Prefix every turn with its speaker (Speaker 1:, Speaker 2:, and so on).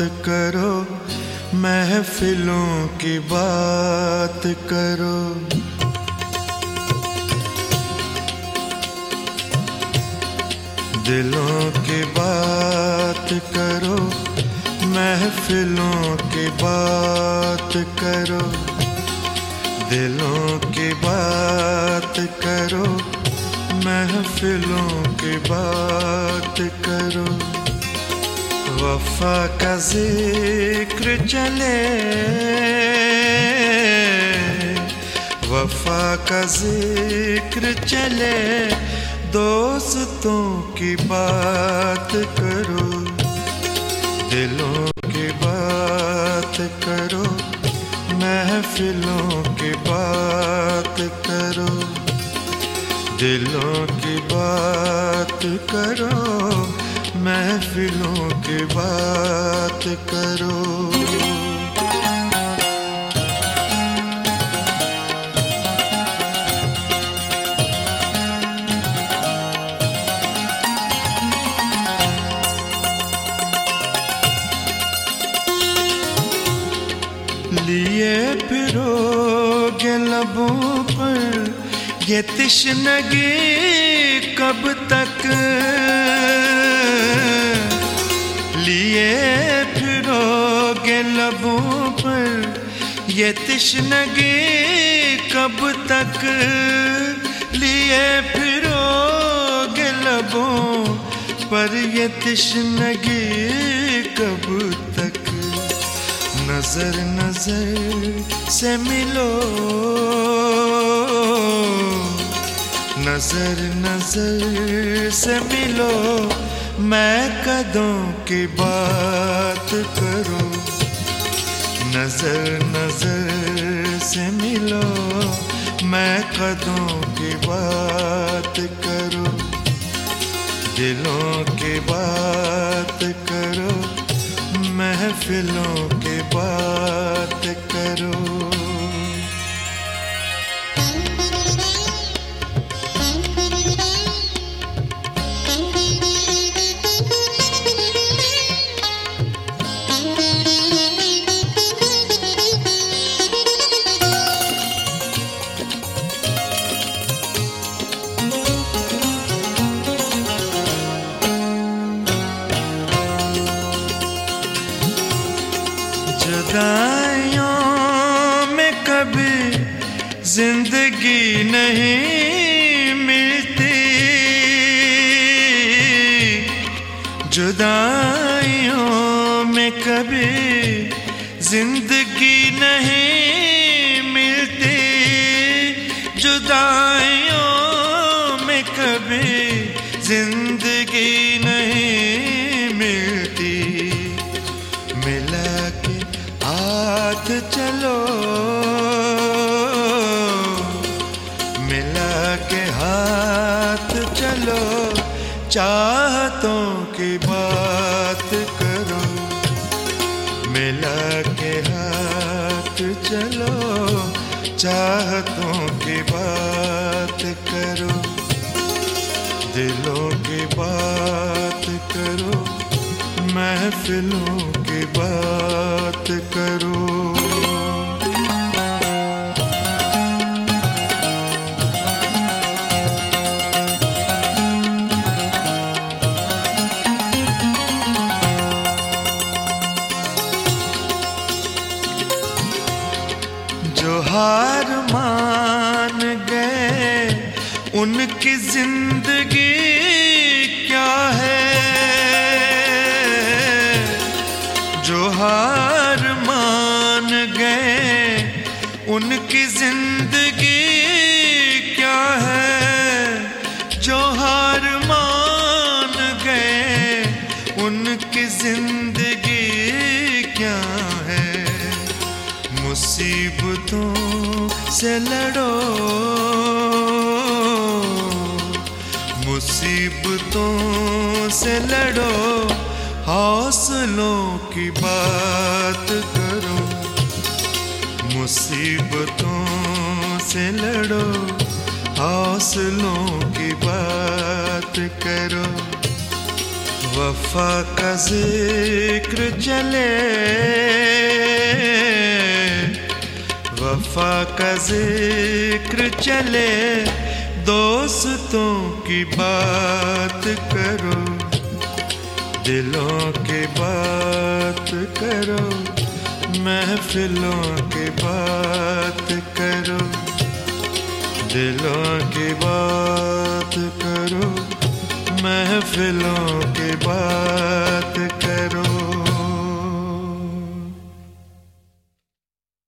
Speaker 1: करो, महफिलों की बात करो। दिलों की बात करो, महफिलों की बात करो। दिलों की बात करो, महफिलों की बात करो। वफा का जिक्र चले, वफा का जिक्र चले, दोस्तों की बात करो। दिलों की बात करो, महफिलों की बात करो। दिलों की बात करो, महफिलों की बात करो। लिए फिरोगे लबों पर ये तिश्नगी कब तक। लिए फिरोगे लबों पर ये तिश्नगी कब तक। लिए फिरोगे लबों पर ये तिश्नगी कब तक। नजर नजर से मिलो, नजर नजर से मिलो, मैं कदों की बात करो। नजर नजर से मिलो, मैं कदों की बात करो। दिलों की बात करो, महफिलों की बात करो। जुदाइयों में कभी जिंदगी नहीं मिलती। जुदाइयों में कभी जिंदगी नहीं मिलती। जुदाइयों में कभी जिंदगी नहीं मिलती। मिला के हाथ चलो, मिला के हाथ चलो, चाहतों की बात करो। मिला के हाथ चलो, चाहतों की बात करो। दिलों की बात करो, महफिलों की बात करो। जो हार मान गए उनकी जिंदगी क्या है। जो हार मान गए उनकी जिंदगी क्या है। जो हार मान गए उनकी जिंदगी क्या है। मुसीबतों से लड़ो, मुसीबतों से लड़ो, हौसलों की बात करो। मुसीबतों से लड़ो, हौसलों की बात करो। वफा का जिक्र चले, वफा का जिक्र चले, दोस्तों की बात करो, दिलों की बात करो, महफिलों की बात करो, दिलों की बात करो, महफिलों की बात करो।